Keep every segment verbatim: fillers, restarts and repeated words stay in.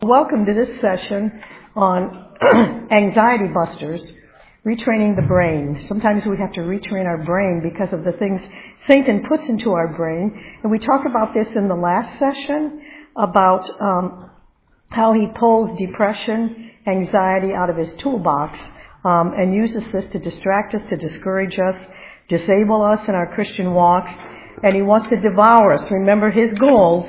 Welcome to this session on anxiety busters, retraining the brain. Sometimes we have to retrain our brain because of the things Satan puts into our brain. And we talked about this in the last session, about um, how he pulls depression, anxiety out of his toolbox um, and uses this to distract us, to discourage us, disable us in our Christian walks. And he wants to devour us. Remember, his goals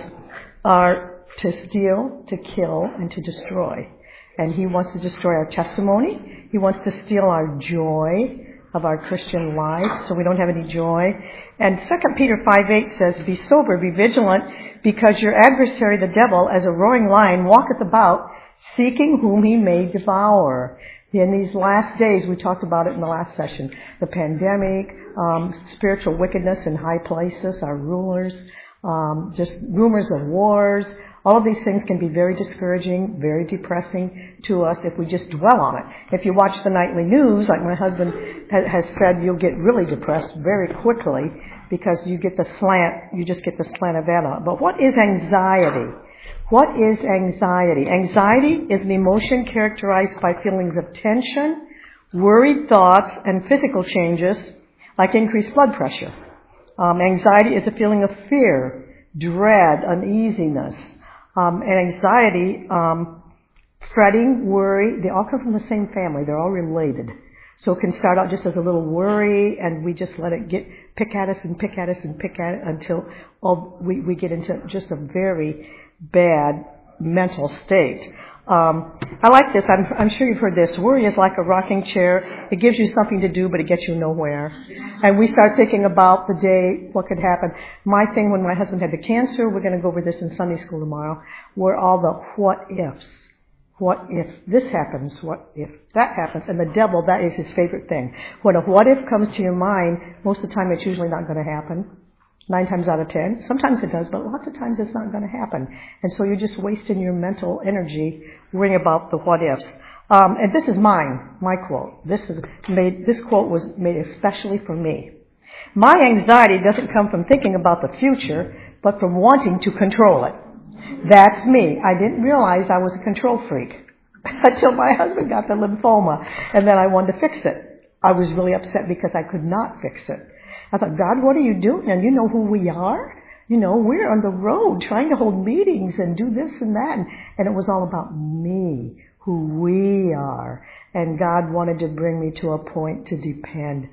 are to steal, to kill, and to destroy. And he wants to destroy our testimony. He wants to steal our joy of our Christian life, so we don't have any joy. And Second Peter five eight says, "Be sober, be vigilant, because your adversary, the devil, as a roaring lion, walketh about, seeking whom he may devour." In these last days, we talked about it in the last session, the pandemic, um, spiritual wickedness in high places, our rulers, um, just rumors of wars. All of these things can be very discouraging, very depressing to us if we just dwell on it. If you watch the nightly news, like my husband has said, you'll get really depressed very quickly because you get the slant, you just get the slant of that on. But what is anxiety? What is anxiety? Anxiety is an emotion characterized by feelings of tension, worried thoughts, and physical changes like increased blood pressure. Um, anxiety is a feeling of fear, dread, uneasiness. Um, and anxiety, um, fretting, worry, they all come from the same family. They're all related. So it can start out just as a little worry, and we just let it get pick at us and pick at us and pick at it until all, we, we get into just a very bad mental state. Um, I like this. I'm, I'm sure you've heard this. Worry is like a rocking chair. It gives you something to do, but it gets you nowhere. And we start thinking about the day, what could happen. My thing when my husband had the cancer, we're going to go over this in Sunday school tomorrow, were all the what ifs. What if this happens? What if that happens? And the devil, that is his favorite thing. When a what if comes to your mind, most of the time it's usually not going to happen. Nine times out of ten. Sometimes it does, but lots of times it's not going to happen. And so you're just wasting your mental energy worrying about the what ifs. Um, and this is mine, my quote. This is made. This quote was made especially for me. My anxiety doesn't come from thinking about the future, but from wanting to control it. That's me. I didn't realize I was a control freak until my husband got the lymphoma, and then I wanted to fix it. I was really upset because I could not fix it. I thought, God, what are you doing? And you know who we are? You know, we're on the road trying to hold meetings and do this and that. And, and it was all about me, who we are. And God wanted to bring me to a point to depend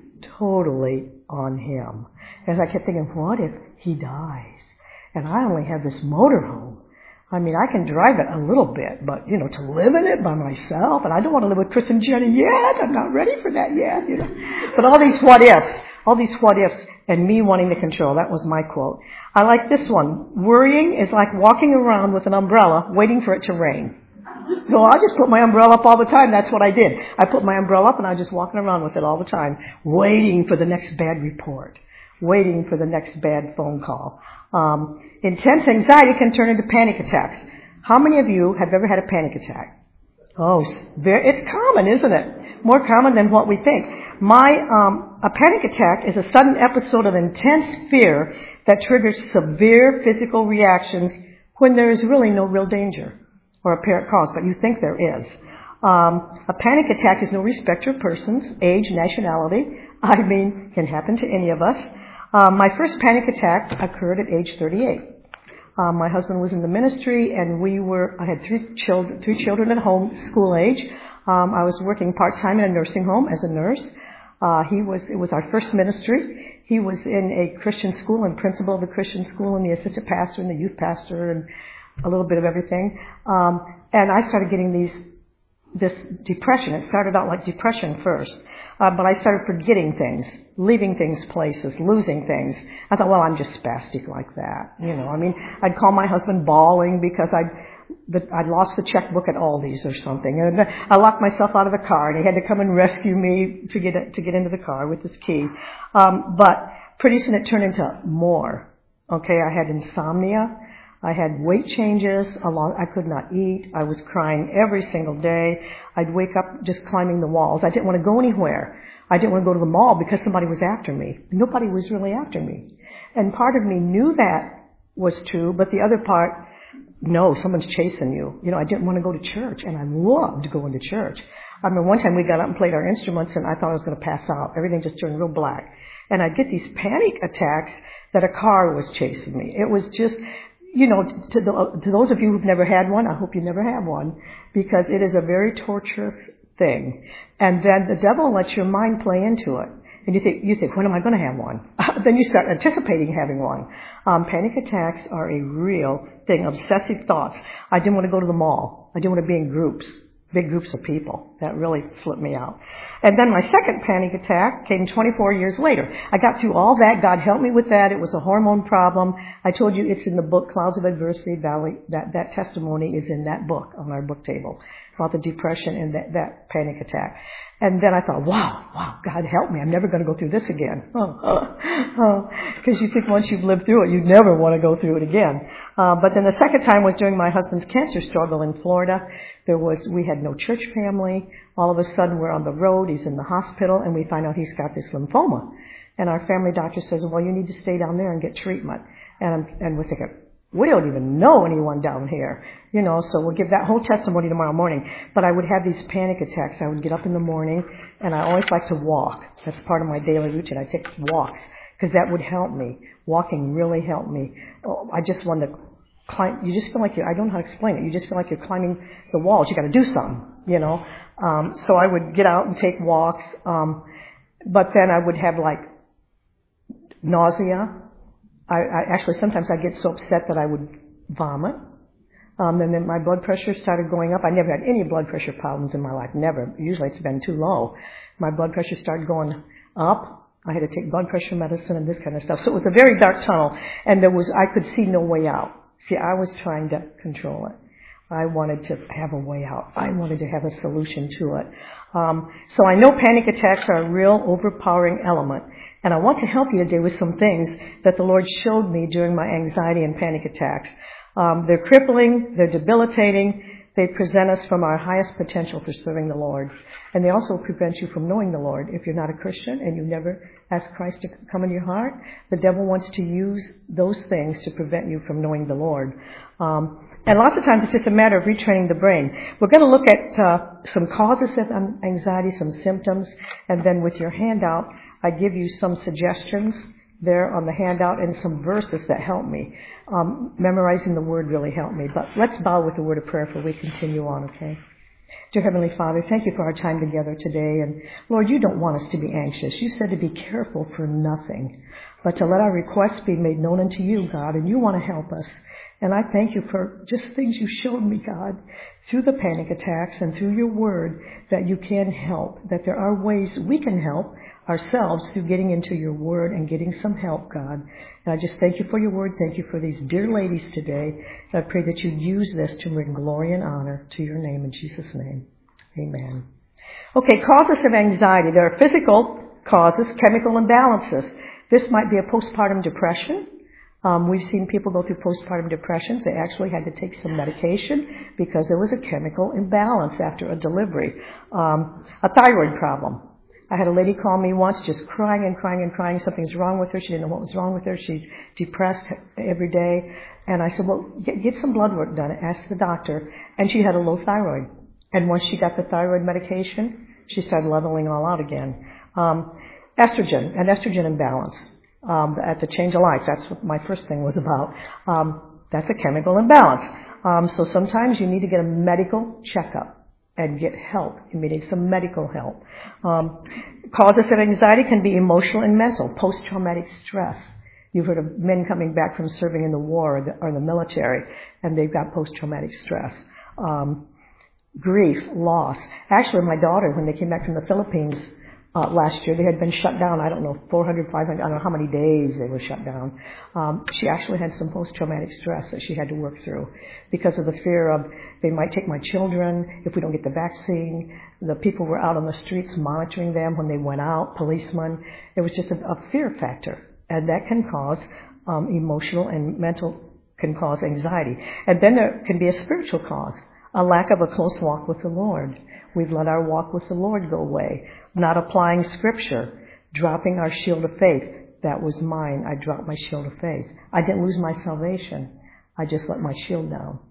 totally on Him. As I kept thinking, what if He dies? And I only have this motorhome. I mean, I can drive it a little bit, but, you know, to live in it by myself, and I don't want to live with Chris and Jenny yet. I'm not ready for that yet, you know. But all these what ifs. All these what ifs and me wanting to control. That was my quote. I like this one. Worrying is like walking around with an umbrella waiting for it to rain. So I just put my umbrella up all the time. That's what I did. I put my umbrella up and I was just walking around with it all the time, waiting for the next bad report, waiting for the next bad phone call. Um, intense anxiety can turn into panic attacks. How many of you have ever had a panic attack? Oh, very, it's common, isn't it? More common than what we think. My, um, a panic attack is a sudden episode of intense fear that triggers severe physical reactions when there is really no real danger or apparent cause, but you think there is. Um, a panic attack is no respecter of persons, age, nationality. I mean, can happen to any of us. Um, my first panic attack occurred at age thirty-eight. Um, my husband was in the ministry, and we were. I had three children, three children at home, school age. Um, I was working part time in a nursing home as a nurse. Uh, he was. It was our first ministry. He was in a Christian school and principal of a Christian school, and the assistant pastor and the youth pastor, and a little bit of everything. Um, and I started getting these this depression. It started out like depression first, uh, but I started forgetting things, leaving things places, losing things. I thought, well, I'm just spastic like that. You know, I mean, I'd call my husband bawling because I'd, the, I'd lost the checkbook at Aldi's or something. And I locked myself out of the car and he had to come and rescue me to get, to get into the car with his key. Um, but pretty soon it turned into more. Okay, I had insomnia. I had weight changes. Along, I could not eat. I was crying every single day. I'd wake up just climbing the walls. I didn't want to go anywhere. I didn't want to go to the mall because somebody was after me. Nobody was really after me. And part of me knew that was true, but the other part no, someone's chasing you. You know, I didn't want to go to church, and I loved going to church. I remember one time we got up and played our instruments, and I thought I was going to pass out. Everything just turned real black. And I'd get these panic attacks that a car was chasing me. It was just, you know, to, the, to those of you who've never had one, I hope you never have one, because it is a very torturous thing. And then the devil lets your mind play into it. And you think, you think, when am I going to have one? Then you start anticipating having one. Um, panic attacks are a real thing. Obsessive thoughts. I didn't want to go to the mall. I didn't want to be in groups, big groups of people. That really flipped me out. And then my second panic attack came twenty-four years later. I got through all that. God helped me with that. It was a hormone problem. I told you it's in the book, Clouds of Adversity Valley. That, that testimony is in that book on our book table about the depression and that, that panic attack. And then I thought, wow, wow, God help me. I'm never going to go through this again. Because oh, oh, oh. You think once you've lived through it, you never want to go through it again. Uh, but then the second time was during my husband's cancer struggle in Florida. There was, we had no church family. All of a sudden we're on the road. He's in the hospital and we find out he's got this lymphoma. And our family doctor says, well, you need to stay down there and get treatment. And, I'm, and we're thinking, we don't even know anyone down here, you know, so we'll give that whole testimony tomorrow morning. But I would have these panic attacks. I would get up in the morning, and I always like to walk. That's part of my daily routine. I take walks, because that would help me. Walking really helped me. Oh, I just wanted to climb. You just feel like you're, I don't know how to explain it. You just feel like you're climbing the walls. You got to do something, you know. Um, so I would get out and take walks, um, but then I would have, like, nausea. I, I actually, sometimes I get so upset that I would vomit. Um, and then my blood pressure started going up. I never had any blood pressure problems in my life. Never. Usually it's been too low. My blood pressure started going up. I had to take blood pressure medicine and this kind of stuff. So it was a very dark tunnel. And there was, I could see no way out. See, I was trying to control it. I wanted to have a way out. I wanted to have a solution to it. Um, so I know panic attacks are a real overpowering element. And I want to help you today with some things that the Lord showed me during my anxiety and panic attacks. Um, they're crippling, they're debilitating, they present us from our highest potential for serving the Lord. And they also prevent you from knowing the Lord. If you're not a Christian and you never asked Christ to come into your heart, the devil wants to use those things to prevent you from knowing the Lord. Um, and lots of times it's just a matter of retraining the brain. We're going to look at uh, some causes of anxiety, some symptoms, and then with your handout, I give you some suggestions there on the handout and some verses that help me. Um, memorizing the word really helped me. But let's bow with a word of prayer before we continue on, okay? Dear Heavenly Father, thank you for our time together today. And Lord, you don't want us to be anxious. You said to be careful for nothing, but to let our requests be made known unto you, God, and you want to help us. And I thank you for just things you showed me, God, through the panic attacks and through your word, that you can help, that there are ways we can help ourselves through getting into your word and getting some help, God. And I just thank you for your word. Thank you for these dear ladies today. And I pray that you use this to bring glory and honor to your name in Jesus' name. Amen. Okay, causes of anxiety. There are physical causes, chemical imbalances. This might be a postpartum depression. Um, we've seen people go through postpartum depressions. They actually had to take some medication because there was a chemical imbalance after a delivery. Um, a thyroid problem. I had a lady call me once just crying and crying and crying. Something's wrong with her. She didn't know what was wrong with her. She's depressed every day. And I said, well, get, get some blood work done. Ask the doctor. And she had a low thyroid. And once she got the thyroid medication, she started leveling all out again. Um, estrogen, an estrogen imbalance. Um, at the Change of Life, that's what my first thing was about. Um, that's a chemical imbalance. Um, so sometimes you need to get a medical checkup and get help. You may need some medical help. Um, causes of anxiety can be emotional and mental, post-traumatic stress. You've heard of men coming back from serving in the war or the, or the military, and they've got post-traumatic stress. Um, grief, loss. Actually, my daughter, when they came back from the Philippines, Uh, last year, they had been shut down, I don't know, four hundred, five hundred, I don't know how many days they were shut down. Um, she actually had some post-traumatic stress that she had to work through because of the fear of they might take my children if we don't get the vaccine. The people were out on the streets monitoring them when they went out, policemen. It was just a, a fear factor, and that can cause um, emotional and mental, can cause anxiety. And then there can be a spiritual cause, a lack of a close walk with the Lord. We've let our walk with the Lord go away. Not applying Scripture, dropping our shield of faith. That was mine. I dropped my shield of faith. I didn't lose my salvation. I just let my shield down.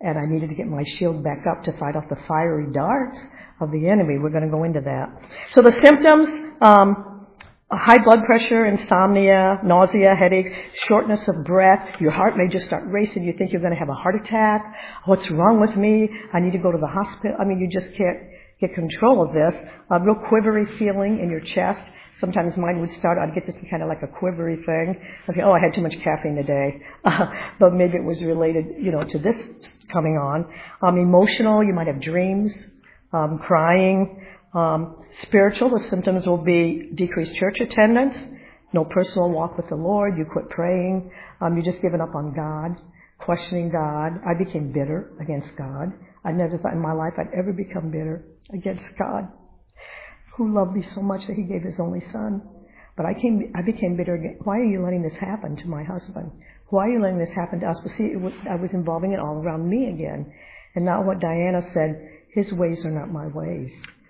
and I needed to get my shield back up to fight off the fiery darts of the enemy. We're going to go into that. So the symptoms, um, high blood pressure, insomnia, nausea, headaches, shortness of breath. Your heart may just start racing. You think you're going to have a heart attack. What's wrong with me? I need to go to the hospital. I mean, you just can't get control of this. A real quivery feeling in your chest. Sometimes mine would start, I'd get this kind of like a quivery thing. Okay, oh, I had too much caffeine today. Uh, but maybe it was related, you know, to this coming on. Um, emotional, you might have dreams, um, crying. Um, spiritual, the symptoms will be decreased church attendance, no personal walk with the Lord, you quit praying, um, you just given up on God, questioning God. I became bitter against God. I never thought in my life I'd ever become bitter against God, who loved me so much that he gave his only son. But I came, I became bitter again. Why are you letting this happen to my husband? Why are you letting this happen to us? But see, it was, I was involving it all around me again. And not what Diana said, his ways are not my ways.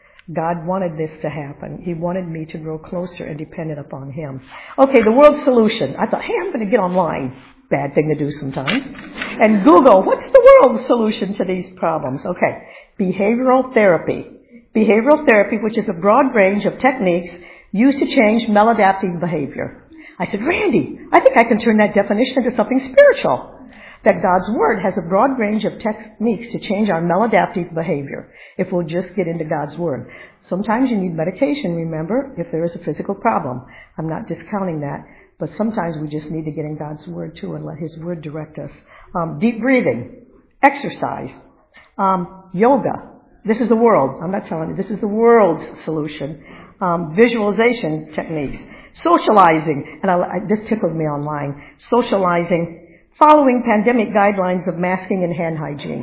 God wanted this to happen. He wanted me to grow closer and dependent upon him. Okay, the world solution. I thought, hey, I'm going to get online. Bad thing to do sometimes. And Google, what's the world solution to these problems? Okay, behavioral therapy. Behavioral therapy, which is a broad range of techniques used to change maladaptive behavior. I said, Randy, I think I can turn that definition into something spiritual. That God's Word has a broad range of techniques to change our maladaptive behavior if we'll just get into God's Word. Sometimes you need medication, remember, if there is a physical problem. I'm not discounting that, but sometimes we just need to get in God's Word too and let His Word direct us. Um, deep breathing, exercise, um, yoga. This is the world. I'm not telling you. This is the world's solution. Um, visualization techniques, socializing, and I, I, this tickled me online, socializing, following pandemic guidelines of masking and hand hygiene.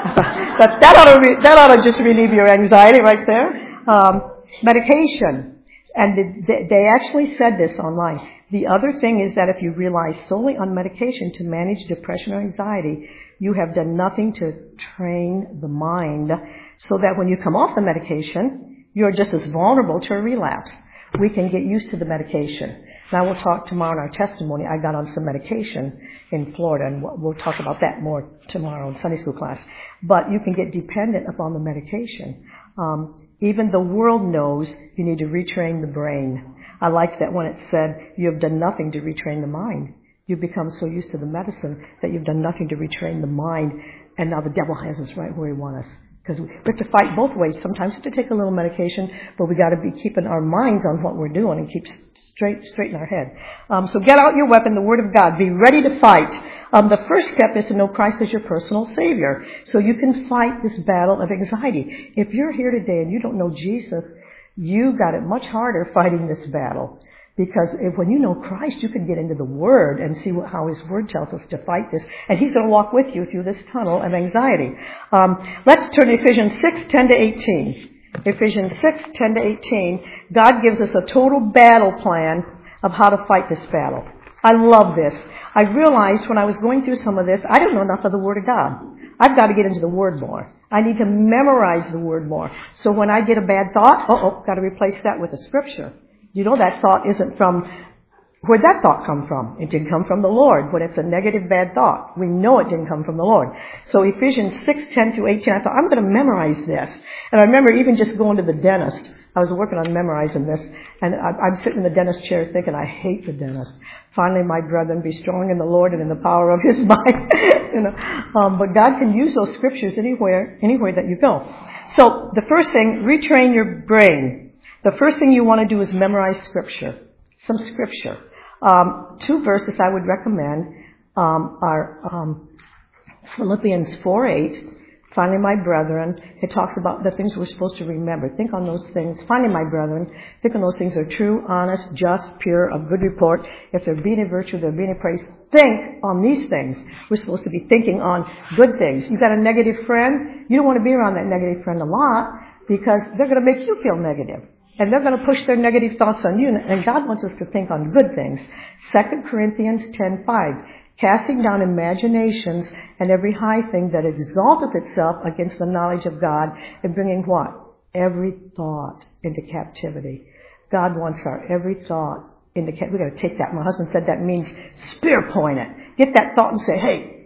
But that ought to re- that ought to just relieve your anxiety right there. Um, medication, and they, they actually said this online. The other thing is that if you rely solely on medication to manage depression or anxiety, you have done nothing to train the mind so that when you come off the medication, you're just as vulnerable to a relapse. We can get used to the medication. Now we'll talk tomorrow in our testimony. I got on some medication in Florida, and we'll talk about that more tomorrow in Sunday school class. But you can get dependent upon the medication. Um, even the world knows you need to retrain the brain. I like that when it said you have done nothing to retrain the mind. You've become so used to the medicine that you've done nothing to retrain the mind, and now the devil has us right where he wants us. Because we have to fight both ways. Sometimes we have to take a little medication, but we got to be keeping our minds on what we're doing and keep straight, straight in our head. Um, so get out your weapon, the Word of God. Be ready to fight. Um, the first step is to know Christ as your personal Savior, so you can fight this battle of anxiety. If you're here today and you don't know Jesus, you got it much harder fighting this battle. Because if, when you know Christ, you can get into the Word and see what, how His Word tells us to fight this. And He's going to walk with you through this tunnel of anxiety. Um, let's turn to Ephesians six, ten to eighteen. Ephesians six, ten to eighteen. God gives us a total battle plan of how to fight this battle. I love this. I realized when I was going through some of this, I don't know enough of the Word of God. I've got to get into the Word more. I need to memorize the Word more. So when I get a bad thought, uh-oh, got to replace that with a Scripture. You know that thought isn't from, where'd that thought come from? It didn't come from the Lord. When it's a negative, bad thought, we know it didn't come from the Lord. So Ephesians six, ten to eighteen, I thought, I'm going to memorize this. And I remember even just going to the dentist. I was working on memorizing this, and I'm sitting in the dentist chair thinking, I hate the dentist. Finally, my brethren, be strong in the Lord and in the power of His might. you know, um, but God can use those scriptures anywhere, anywhere that you go. So the first thing, retrain your brain. The first thing you want to do is memorize Scripture, some Scripture. Um, two verses I would recommend um, are um, Philippians four eight. Finally, my brethren, it talks about the things we're supposed to remember. Think on those things. Finally, my brethren, think on those things that are true, honest, just, pure, of good report. If there be any virtue, there be any praise, think on these things. We're supposed to be thinking on good things. You got a negative friend? You don't want to be around that negative friend a lot because they're going to make you feel negative. And they're going to push their negative thoughts on you. And God wants us to think on good things. Second Corinthians ten five. Casting down imaginations and every high thing that exalteth itself against the knowledge of God, and bringing what? Every thought into captivity. God wants our every thought into captivity. We've got to take that. My husband said that means spear point it. Get that thought and say, hey, get,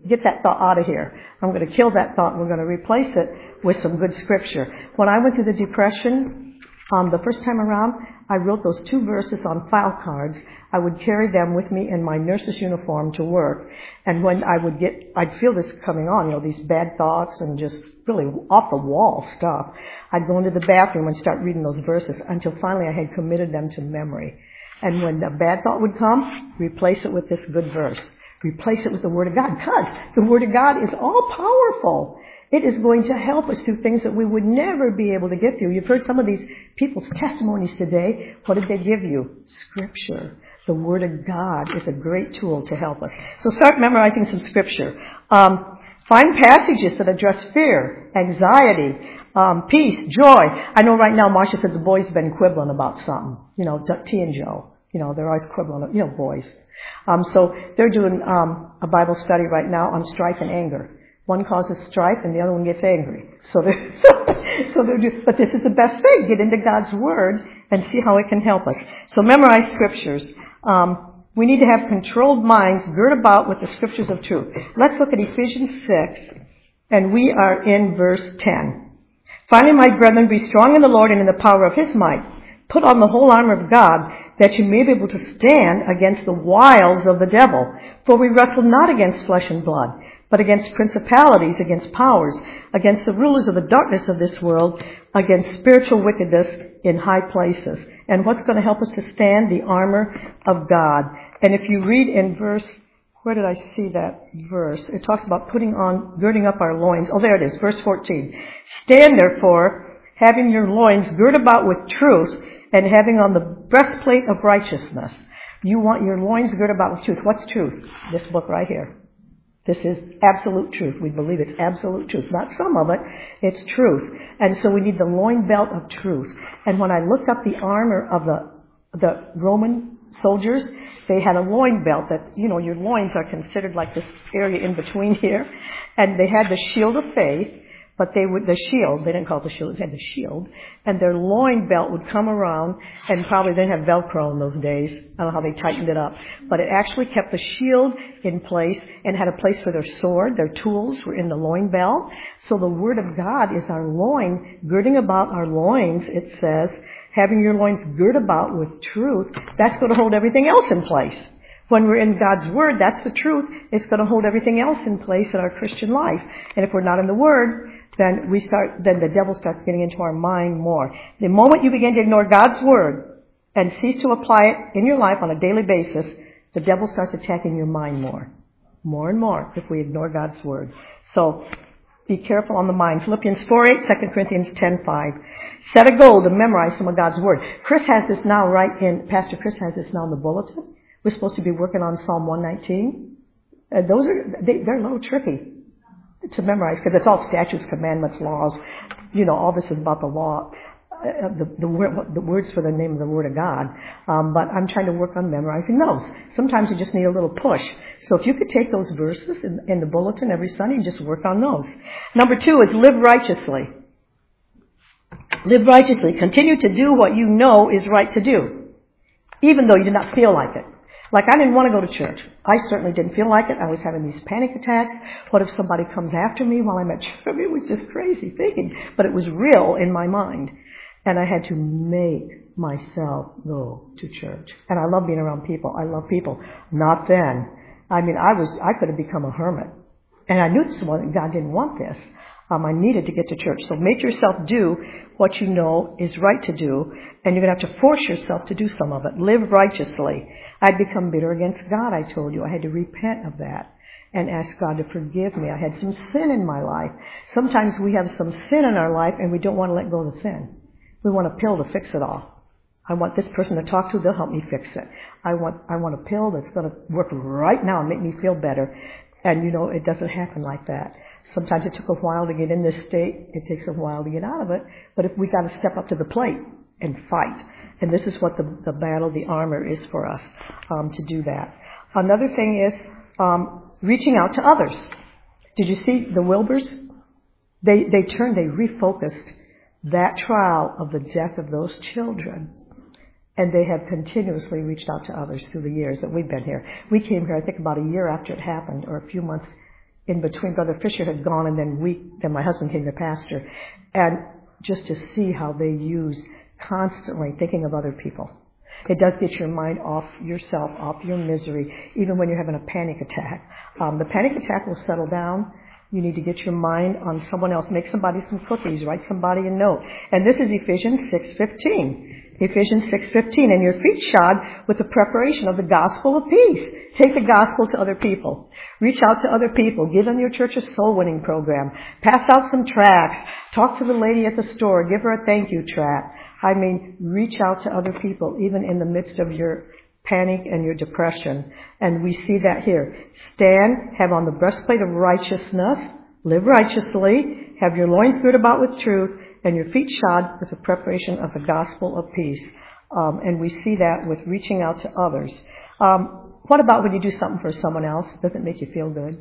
get that thought out of here. I'm going to kill that thought and we're going to replace it with some good scripture. When I went through the depression, um, the first time around, I wrote those two verses on file cards. I would carry them with me in my nurse's uniform to work. And when I would get, I'd feel this coming on, you know, these bad thoughts and just really off the wall stuff. I'd go into the bathroom and start reading those verses until finally I had committed them to memory. And when a bad thought would come, replace it with this good verse. Replace it with the Word of God. Because the Word of God is all powerful. It is going to help us through things that we would never be able to get through. You've heard some of these people's testimonies today. What did they give you? Scripture. The Word of God is a great tool to help us. So start memorizing some Scripture. Um, find passages that address fear, anxiety, um, peace, joy. I know right now Marcia said the boys have been quibbling about something. You know, T and Joe. You know, they're always quibbling. You know, boys. Um, so they're doing um, a Bible study right now on strife and anger. One causes strife and the other one gets angry. So they're, so, so they're do, but this is the best thing. Get into God's Word and see how it can help us. So memorize scriptures. Um, we need to have controlled minds girt about with the scriptures of truth. Let's look at Ephesians six, and we are in verse ten. Finally, my brethren, be strong in the Lord and in the power of His might. Put on the whole armor of God, that you may be able to stand against the wiles of the devil. For we wrestle not against flesh and blood, but against principalities, against powers, against the rulers of the darkness of this world, against spiritual wickedness in high places. And what's going to help us to stand? The armor of God. And if you read in verse, where did I see that verse? It talks about putting on, girding up our loins. Oh, there it is, verse fourteen. Stand therefore, having your loins girt about with truth, and having on the breastplate of righteousness. You want your loins girt about with truth. What's truth? This book right here. This is absolute truth. We believe it's absolute truth. Not some of it. It's truth. And so we need the loin belt of truth. And when I looked up the armor of the, the Roman soldiers, they had a loin belt that, you know, your loins are considered like this area in between here. And they had the shield of faith. But they would, the shield, they didn't call it the shield, they had the shield, and their loin belt would come around, and probably they didn't have Velcro in those days. I don't know how they tightened it up. But it actually kept the shield in place and had a place for their sword. Their tools were in the loin belt. So the Word of God is our loin, girding about our loins, it says, having your loins girt about with truth. That's going to hold everything else in place. When we're in God's Word, that's the truth. It's going to hold everything else in place in our Christian life. And if we're not in the Word, then we start, then the devil starts getting into our mind more. The moment you begin to ignore God's Word and cease to apply it in your life on a daily basis, the devil starts attacking your mind more. More and more if we ignore God's Word. So, be careful on the mind. Philippians four eight, Second Corinthians ten five. Set a goal to memorize some of God's Word. Chris has this now right in, Pastor Chris has this now in the bulletin. We're supposed to be working on Psalm one nineteen. Uh, those are, they, they're a little tricky to memorize because it's all statutes, commandments, laws. You know, all this is about the law, uh, the, the, word, the words for the name of the Word of God. Um, but I'm trying to work on memorizing those. Sometimes you just need a little push. So if you could take those verses in, in the bulletin every Sunday and just work on those. Number two is live righteously. Live righteously. Continue to do what you know is right to do, even though you do not feel like it. Like, I didn't want to go to church. I certainly didn't feel like it. I was having these panic attacks. What if somebody comes after me while I'm at church? It was just crazy thinking. But it was real in my mind. And I had to make myself go to church. And I love being around people. I love people. Not then. I mean, I was, I could have become a hermit. And I knew this one, God didn't want this. Um, I needed to get to church. So make yourself do what you know is right to do. And you're going to have to force yourself to do some of it. Live righteously. I'd become bitter against God, I told you. I had to repent of that and ask God to forgive me. I had some sin in my life. Sometimes we have some sin in our life and we don't want to let go of the sin. We want a pill to fix it all. I want this person to talk to, they'll help me fix it. I want, I want a pill that's going to work right now and make me feel better. And you know, it doesn't happen like that. Sometimes it took a while to get in this state. It takes a while to get out of it. But if we got to step up to the plate and fight. And this is what the, the battle, the armor is for us, um, to do that. Another thing is um, reaching out to others. Did you see the Wilbers? They, they turned, they refocused that trial of the death of those children. And they have continuously reached out to others through the years that we've been here. We came here, I think, about a year after it happened, or a few months in between. Brother Fisher had gone, and then we, then my husband came to pastor. And just to see how they use constantly thinking of other people. It does get your mind off yourself, off your misery, even when you're having a panic attack. Um, the panic attack will settle down. You need to get your mind on someone else. Make somebody some cookies. Write somebody a note. And this is Ephesians six fifteen. Ephesians six fifteen. And your feet shod with the preparation of the gospel of peace. Take the gospel to other people. Reach out to other people. Give them your church's soul winning program. Pass out some tracts. Talk to the lady at the store. Give her a thank you tract. I mean, reach out to other people, even in the midst of your panic and your depression. And we see that here. Stand, have on the breastplate of righteousness, live righteously, have your loins girded about with truth, and your feet shod with the preparation of the gospel of peace. Um, and we see that with reaching out to others. Um, what about when you do something for someone else? Does it make you feel good?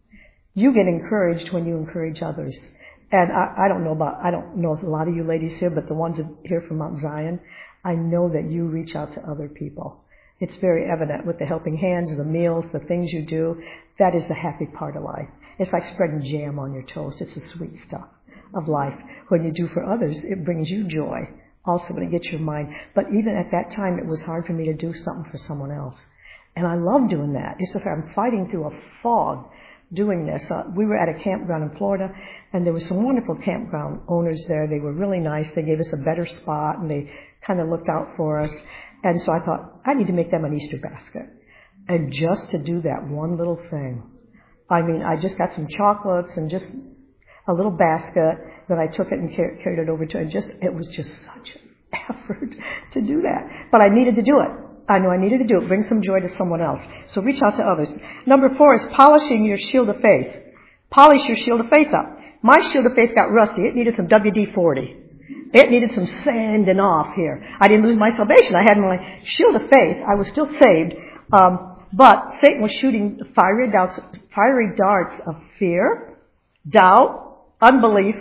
You get encouraged when you encourage others. And I, I don't know about, I don't know a lot of you ladies here, but the ones here from Mount Zion, I know that you reach out to other people. It's very evident with the helping hands, the meals, the things you do. That is the happy part of life. It's like spreading jam on your toast. It's the sweet stuff of life. When you do for others, it brings you joy. Also, when it gets your mind. But even at that time, it was hard for me to do something for someone else. And I love doing that. It's just I'm fighting through a fog doing this. Uh, we were at a campground in Florida, and there were some wonderful campground owners there. They were really nice. They gave us a better spot, and they kind of looked out for us. And so I thought, I need to make them an Easter basket. And just to do that one little thing, I mean, I just got some chocolates and just a little basket that I took it and car- carried it over to, and just, it was just such an effort to do that. But I needed to do it. I know I needed to do it. Bring some joy to someone else. So reach out to others. Number four is polishing your shield of faith. Polish your shield of faith up. My shield of faith got rusty. It needed some W D forty. It needed some sanding off here. I didn't lose my salvation. I had my shield of faith. I was still saved. Um, but Satan was shooting fiery darts, fiery darts of fear, doubt, unbelief,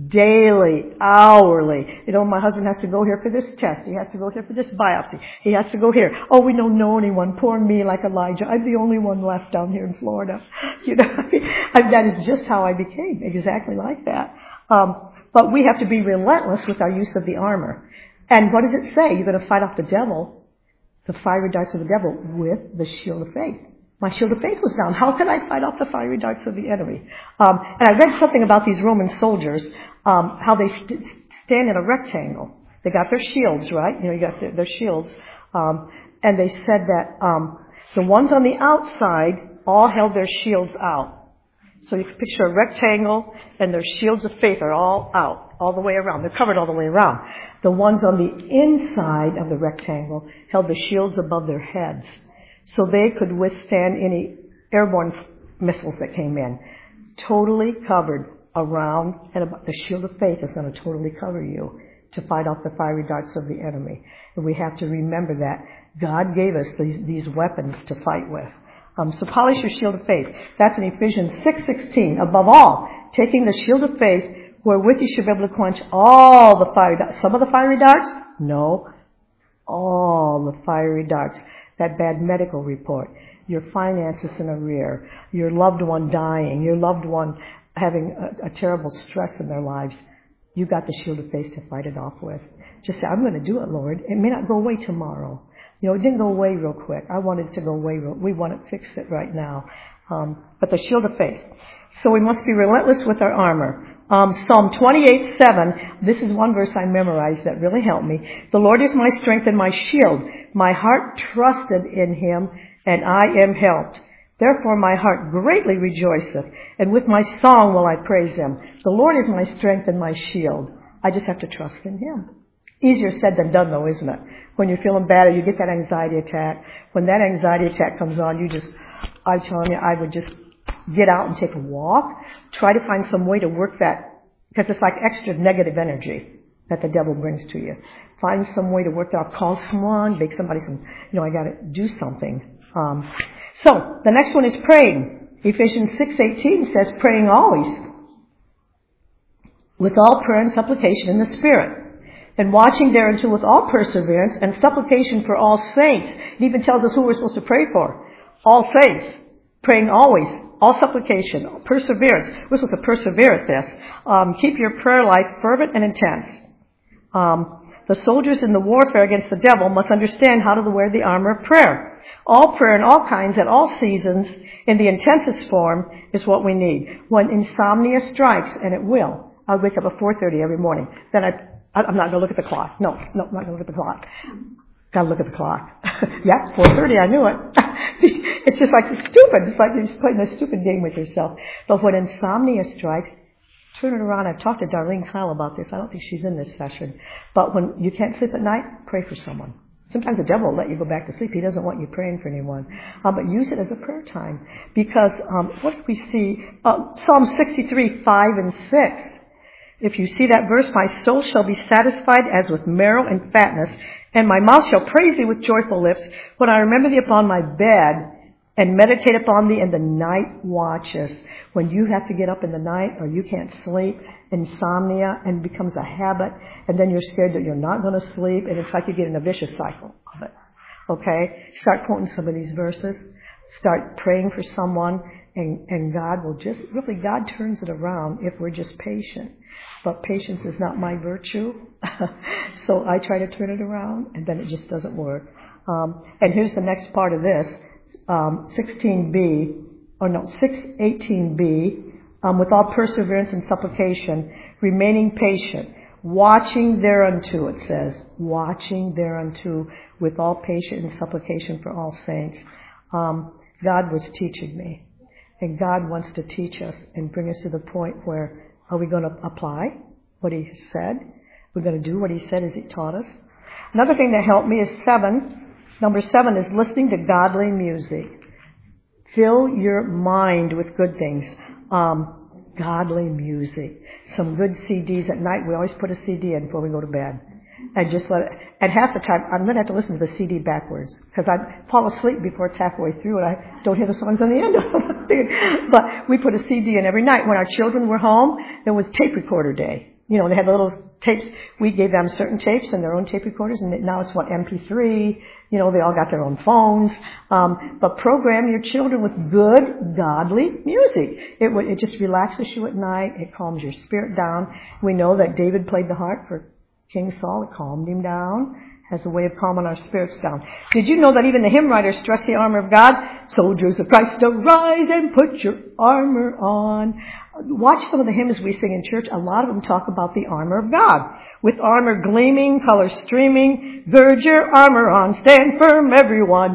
daily, hourly. You know, my husband has to go here for this test. He has to go here for this biopsy. He has to go here. Oh, we don't know anyone. Poor me, like Elijah. I'm the only one left down here in Florida. You know, I mean, I, that is just how I became, exactly like that. Um, but we have to be relentless with our use of the armor. And what does it say? You're going to fight off the devil, the fiery darts of the devil, with the shield of faith. My shield of faith was down. How could I fight off the fiery darts of the enemy? Um, and I read something about these Roman soldiers, um, how they st- stand in a rectangle. They got their shields, right? You know, you got their, their shields. Um, and they said that um, the ones on the outside all held their shields out. So you can picture a rectangle, and their shields of faith are all out, all the way around. They're covered all the way around. The ones on the inside of the rectangle held the shields above their heads, so they could withstand any airborne missiles that came in. Totally covered around, and about, the shield of faith is going to totally cover you to fight off the fiery darts of the enemy. And we have to remember that God gave us these, these weapons to fight with. Um, so polish your shield of faith. That's in Ephesians six sixteen. Above all, taking the shield of faith, wherewith you should be able to quench all the fiery darts. Some of the fiery darts? No. All the fiery darts. That bad medical report, your finances in arrear, your loved one dying, your loved one having a, a terrible stress in their lives. You've got the shield of faith to fight it off with. Just say, I'm going to do it, Lord. It may not go away tomorrow. You know, it didn't go away real quick. I wanted it to go away real, we want to fix it right now. Um, but the shield of faith. So we must be relentless with our armor. Um, Psalm twenty-eight seven, this is one verse I memorized that really helped me. The Lord is my strength and my shield. My heart trusted in him, and I am helped. Therefore my heart greatly rejoiceth, and with my song will I praise him. The Lord is my strength and my shield. I just have to trust in him. Easier said than done, though, isn't it? When you're feeling bad or you get that anxiety attack, when that anxiety attack comes on, you just, I'm telling you, I would just get out and take a walk. Try to find some way to work that, because it's like extra negative energy that the devil brings to you. Find some way to work that out. Call someone, make somebody some, you know, I got to do something. Um, so the next one is praying. Ephesians six eighteen says, praying always with all prayer and supplication in the Spirit, and watching thereunto with all perseverance and supplication for all saints. It even tells us who we're supposed to pray for. All saints. Praying always all supplication, perseverance. We're supposed to persevere at this. Um, keep your prayer life fervent and intense. Um, the soldiers in the warfare against the devil must understand how to wear the armor of prayer. All prayer in all kinds at all seasons in the intensest form is what we need. When insomnia strikes, and it will, I wake up at four thirty every morning. Then I, I'm not going to look at the clock. No, no, I'm not going to look at the clock. Got to look at the clock. Yeah, four thirty, I knew it. It's just like it's stupid. It's like you're just playing a stupid game with yourself. But when insomnia strikes, turn it around. I've talked to Darlene Kyle about this. I don't think she's in this session. But when you can't sleep at night, pray for someone. Sometimes the devil will let you go back to sleep. He doesn't want you praying for anyone. Um, but use it as a prayer time. Because um, what do we see? Uh, Psalm sixty-three, five and six. If you see that verse, my soul shall be satisfied as with marrow and fatness, and my mouth shall praise thee with joyful lips, when I remember thee upon my bed, and meditate upon thee in the night watches. When you have to get up in the night or you can't sleep, insomnia, and it becomes a habit, and then you're scared that you're not going to sleep, and it's like you get in a vicious cycle of it. Okay? Start quoting some of these verses. Start praying for someone, and, and God will just, really, God turns it around if we're just patient. But patience is not my virtue. So I try to turn it around, and then it just doesn't work. Um, and here's the next part of this. Um, sixteen b, or no, six eighteen b, um, with all perseverance and supplication, remaining patient, watching thereunto, it says, watching thereunto with all patience and supplication for all saints. Um, God was teaching me, and God wants to teach us and bring us to the point where are we going to apply what He said? We're going to do what He said as He taught us. Another thing that helped me is seven. Number seven is listening to godly music. Fill your mind with good things. Um, godly music. Some good C Ds at night. We always put a C D in before we go to bed. And just let it, and half the time, I'm going to have to listen to the C D backwards. Because I fall asleep before it's halfway through and I don't hear the songs on the end of it. But we put a C D in every night. When our children were home, there was tape recorder day. You know, they had the little tapes. We gave them certain tapes and their own tape recorders, and now it's what, M P three. You know, they all got their own phones. Um, but program your children with good, godly music. It it just relaxes you at night. It calms your spirit down. We know that David played the harp for King Saul. It calmed him down. Has a way of calming our spirits down. Did you know that even the hymn writers stress the armor of God? Soldiers of Christ, arise and put your armor on. Watch some of the hymns we sing in church. A lot of them talk about the armor of God. With armor gleaming, color streaming, gird your armor on, stand firm everyone.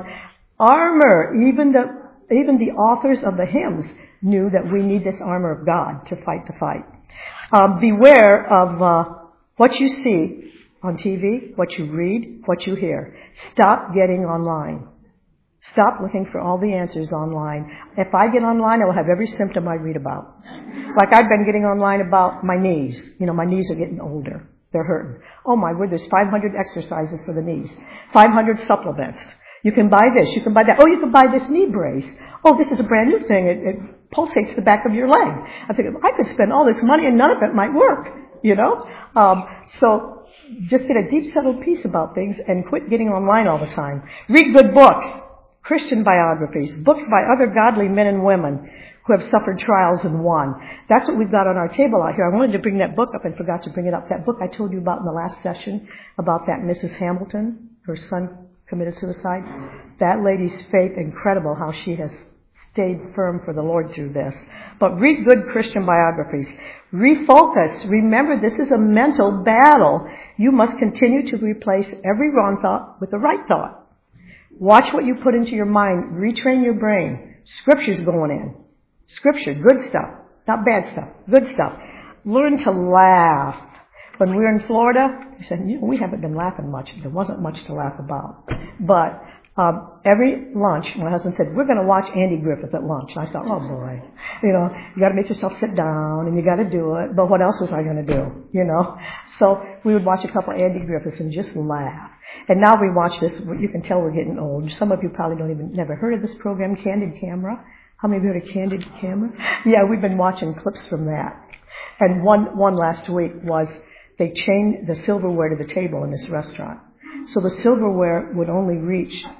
Armor, even the, even the authors of the hymns knew that we need this armor of God to fight the fight. Um, beware of uh, what you see on T V, what you read, what you hear. Stop getting online. Stop looking for all the answers online. If I get online, I will have every symptom I read about. Like I've been getting online about my knees. You know, my knees are getting older. They're hurting. Oh my word, there's five hundred exercises for the knees. five hundred supplements. You can buy this, you can buy that. Oh, you can buy this knee brace. Oh, this is a brand new thing. It, it pulsates the back of your leg. I think, I could spend all this money and none of it might work. You know? Um, so, just get a deep settled peace about things and quit getting online all the time. Read good books, Christian biographies, books by other godly men and women who have suffered trials and won. That's what we've got on our table out here. I wanted to bring that book up and forgot to bring it up. That book I told you about in the last session about that Missus Hamilton, her son committed suicide. That lady's faith, incredible how she has stayed firm for the Lord through this. But read good Christian biographies. Refocus. Remember, this is a mental battle. You must continue to replace every wrong thought with the right thought. Watch what you put into your mind. Retrain your brain. Scripture's going in. Scripture, good stuff. Not bad stuff. Good stuff. Learn to laugh. When we were in Florida, we said, you know, we haven't been laughing much. There wasn't much to laugh about. But Um, every lunch, my husband said, we're going to watch Andy Griffith at lunch. And I thought, oh boy, you know, you got to make yourself sit down and you got to do it. But what else was I going to do? You know, so we would watch a couple of Andy Griffiths and just laugh. And now we watch this. You can tell we're getting old. Some of you probably don't even never heard of this program, Candid Camera. How many of you heard of Candid Camera? Yeah, we've been watching clips from that. And one one last week was they chained the silverware to the table in this restaurant. So the silverware would only reach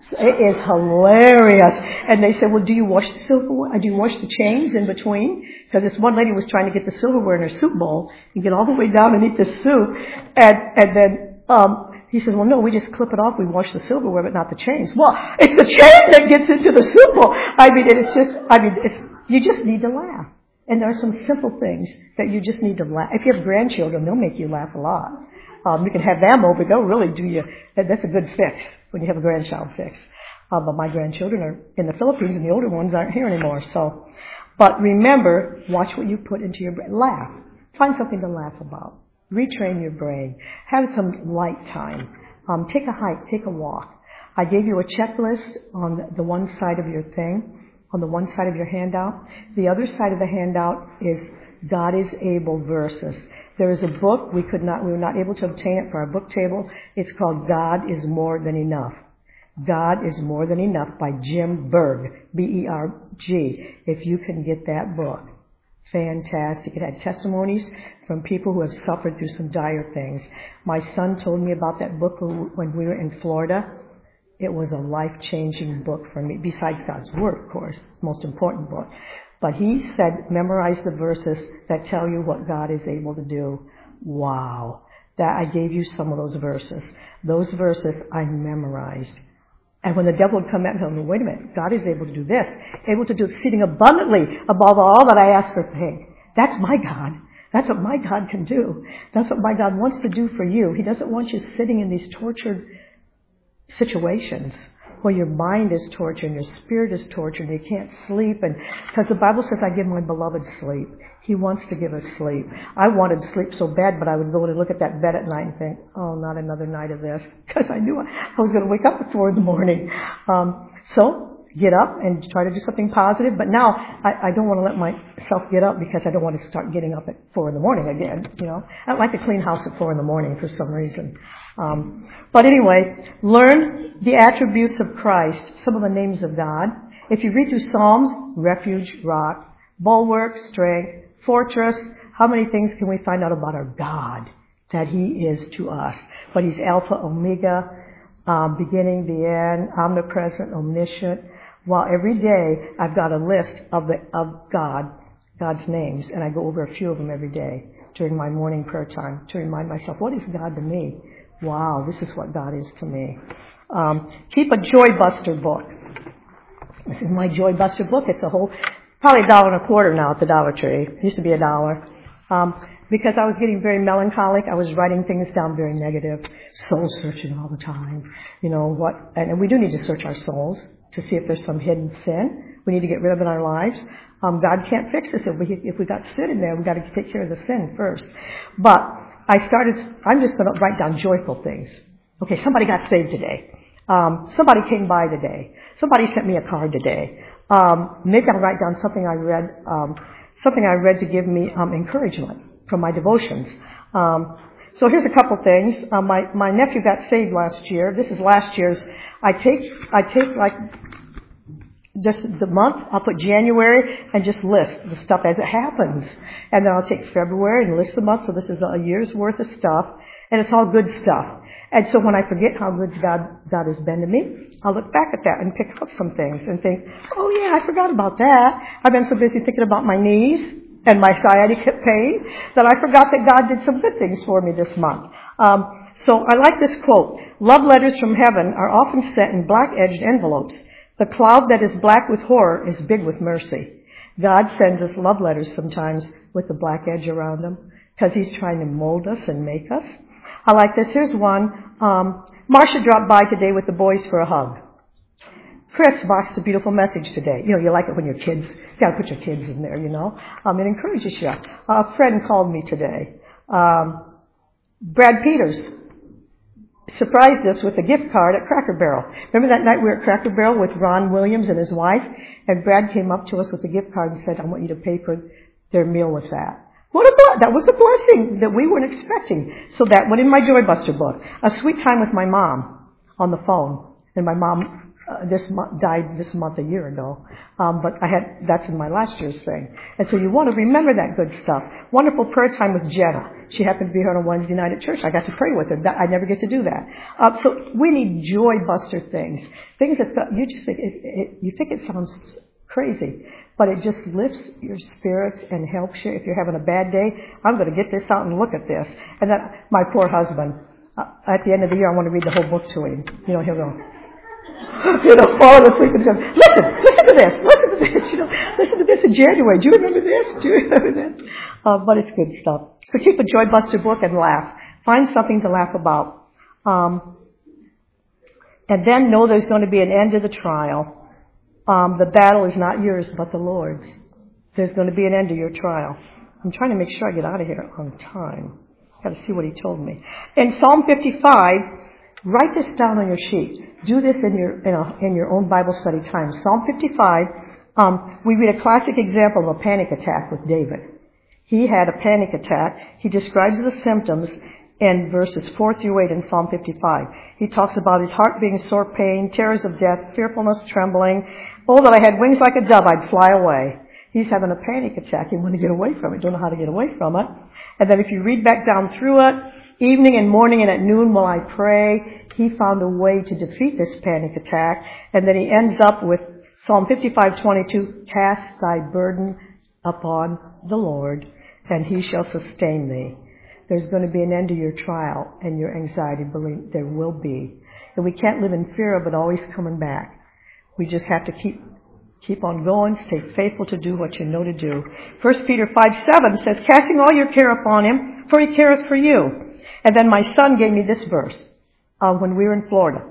It is hilarious. And they said, well, do you wash the silverware? Do you wash the chains in between? Because this one lady was trying to get the silverware in her soup bowl and get all the way down and eat the soup. And, and then, um, he says, well, no, we just clip it off. We wash the silverware, but not the chains. Well, it's the chain that gets into the soup bowl. I mean, it's just, I mean, it's, you just need to laugh. And there are some simple things that you just need to laugh. If you have grandchildren, they'll make you laugh a lot. Um, you can have them over. They'll really do you. That, that's a good fix when you have a grandchild fix. Uh, but my grandchildren are in the Philippines, and the older ones aren't here anymore. So, but remember, watch what you put into your brain. Laugh. Find something to laugh about. Retrain your brain. Have some light time. Um, take a hike. Take a walk. I gave you a checklist on the one side of your thing, on the one side of your handout. The other side of the handout is God is able verses. There is a book we could not, we were not able to obtain it for our book table. It's called God is More Than Enough. God is More Than Enough by Jim Berg, B E R G. If you can get that book, fantastic. It had testimonies from people who have suffered through some dire things. My son told me about that book when we were in Florida. It was a life-changing book for me, besides God's Word, of course, most important book. But he said, memorize the verses that tell you what God is able to do. Wow. That I gave you some of those verses. Those verses I memorized. And when the devil would come at me, wait a minute, God is able to do this, able to do exceeding abundantly above all that I ask or think. That's my God. That's what my God can do. That's what my God wants to do for you. He doesn't want you sitting in these tortured situations where your mind is tortured and your spirit is tortured and you can't sleep. And because the Bible says, I give my beloved sleep. He wants to give us sleep. I wanted sleep so bad, but I would go and look at that bed at night and think, oh, not another night of this, because I knew I was going to wake up at four in the morning. Um, so get up and try to do something positive. But now I, I don't want to let myself get up because I don't want to start getting up at four in the morning again. You know, I don't like to clean house at four in the morning for some reason. Um, but anyway, learn the attributes of Christ, some of the names of God. If you read through Psalms, refuge, rock, bulwark, strength, fortress, how many things can we find out about our God that He is to us? But He's Alpha, Omega, um, beginning, the end, omnipresent, omniscient. Well, every day I've got a list of the of God, God's names, and I go over a few of them every day during my morning prayer time to remind myself, what is God to me? Wow, this is what God is to me. Um, keep a Joy Buster book. This is my Joy Buster book. It's a whole, probably a dollar and a quarter now at the Dollar Tree. It used to be a dollar. Um, because I was getting very melancholic. I was writing things down very negative, soul searching all the time. You know what? And we do need to search our souls to see if there's some hidden sin we need to get rid of in our lives. Um, God can't fix us if we if we got sin in there. We've got to take care of the sin first. But I started. I'm just going to write down joyful things. Okay, somebody got saved today. Um, somebody came by today. Somebody sent me a card today. Um, maybe I'll write down something I read. Um, something I read to give me um, encouragement from my devotions. Um, so here's a couple things. Uh, my my nephew got saved last year. This is last year's. I take I take like just the month. I'll put January and just list the stuff as it happens, and then I'll take February and list the month. So this is a year's worth of stuff, and it's all good stuff. And so when I forget how good God God has been to me, I'll look back at that and pick up some things and think, oh yeah, I forgot about that. I've been so busy thinking about my knees and my sciatic pain that I forgot that God did some good things for me this month. Um, so I like this quote. Love letters from heaven are often sent in black-edged envelopes. The cloud that is black with horror is big with mercy. God sends us love letters sometimes with the black edge around them because He's trying to mold us and make us. I like this. Here's one. Um, Marcia dropped by today with the boys for a hug. Chris boxed a beautiful message today. You know, you like it when your kids, you gotta put your kids in there, you know. Um, it encourages you. A friend called me today. Um, Brad Peters surprised us with a gift card at Cracker Barrel. Remember that night we were at Cracker Barrel with Ron Williams and his wife? And Brad came up to us with a gift card and said, I want you to pay for their meal with that. What a ble- that was a blessing that we weren't expecting. So that went in my Joy Buster book. A sweet time with my mom on the phone. And my mom uh, this month, died this month a year ago. Um, but I had that's in my last year's thing. And so you want to remember that good stuff. Wonderful prayer time with Jenna. She happened to be here on a Wednesday night at church. I got to pray with her. I never get to do that. Uh, so we need joy buster things. Things that you just think, it, it, you think it sounds crazy, but it just lifts your spirits and helps you. If you're having a bad day, I'm going to get this out and look at this. And then my poor husband, uh, at the end of the year, I want to read the whole book to him. You know, he'll go, you know, falling asleep and just, listen, listen to this, listen to this, you know, listen to this in January. Do you remember this? Do you remember this? Uh, but it's good stuff. So keep a Joy Buster book and laugh. Find something to laugh about. Um, and then know there's going to be an end to the trial. Um, the battle is not yours, but the Lord's. There's going to be an end to your trial. I'm trying to make sure I get out of here on time. Got to see what he told me. In Psalm fifty-five, write this down on your sheet. Do this in your in, a, in your own Bible study time. Psalm fifty-five. Um, we read a classic example of a panic attack with David. He had a panic attack. He describes the symptoms in verses four through eight in Psalm fifty-five. He talks about his heart being sore pain, terrors of death, fearfulness, trembling. Oh, that I had wings like a dove, I'd fly away. He's having a panic attack. He wanted to get away from it. Don't know how to get away from it. And then if you read back down through it, evening and morning and at noon while I pray, he found a way to defeat this panic attack. And then he ends up with Psalm fifty-five twenty-two, cast thy burden upon the Lord, and he shall sustain thee. There's going to be an end to your trial and your anxiety. Believe there will be. And we can't live in fear of it always coming back. We just have to keep keep on going, stay faithful to do what you know to do. First Peter five seven says, casting all your care upon him, for he careth for you. And then my son gave me this verse uh, when we were in Florida.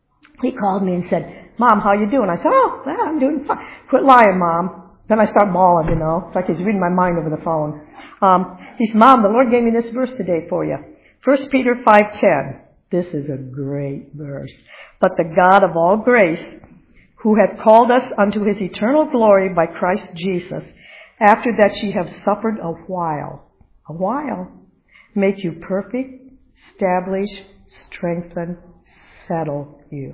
He called me and said, Mom, how you doing? I said, oh, well, I'm doing fine. Quit lying, Mom. Then I start bawling, you know. It's like he's reading my mind over the phone. Um, he said, Mom, the Lord gave me this verse today for you. First Peter five ten. This is a great verse. But the God of all grace, who hath called us unto his eternal glory by Christ Jesus, after that ye have suffered a while, a while, make you perfect, establish, strengthen, settle you.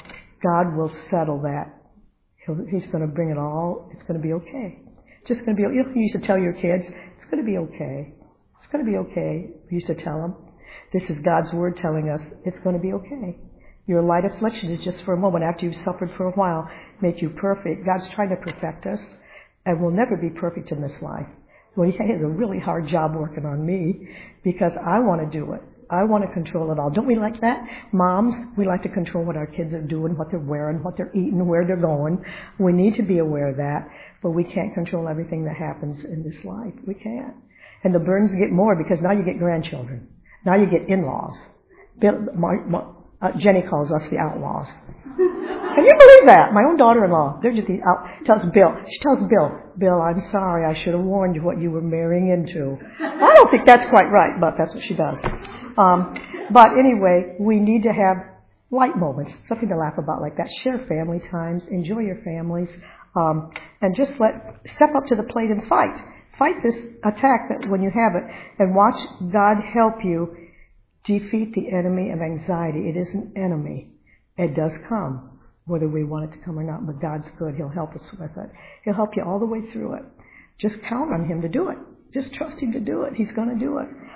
God will settle that. He'll, he's going to bring it all. It's going to be okay. It's just going to be, you know, you used to tell your kids, it's going to be okay. It's going to be okay. You used to tell them. This is God's word telling us it's going to be okay. Your light affliction is just for a moment. After you've suffered for a while, make you perfect. God's trying to perfect us, and we'll never be perfect in this life. Well, he has a really hard job working on me because I want to do it. I want to control it all. Don't we like that? Moms, we like to control what our kids are doing, what they're wearing, what they're eating, where they're going. We need to be aware of that, but we can't control everything that happens in this life. We can't. And the burdens get more because now you get grandchildren. Now you get in-laws. Bill, my, my, uh, Jenny calls us the outlaws. Can you believe that? My own daughter-in-law, they're just the out, tells Bill, she tells Bill, Bill, I'm sorry, I should have warned you what you were marrying into. I don't think that's quite right, but that's what she does. Um, but anyway, we need to have light moments, something to laugh about like that. Share family times, enjoy your families, um, and just let step up to the plate and fight. Fight this attack that when you have it, and watch God help you defeat the enemy of anxiety. It is an enemy. It does come, whether we want it to come or not, but God's good. He'll help us with it. He'll help you all the way through it. Just count on him to do it. Just trust him to do it. He's going to do it.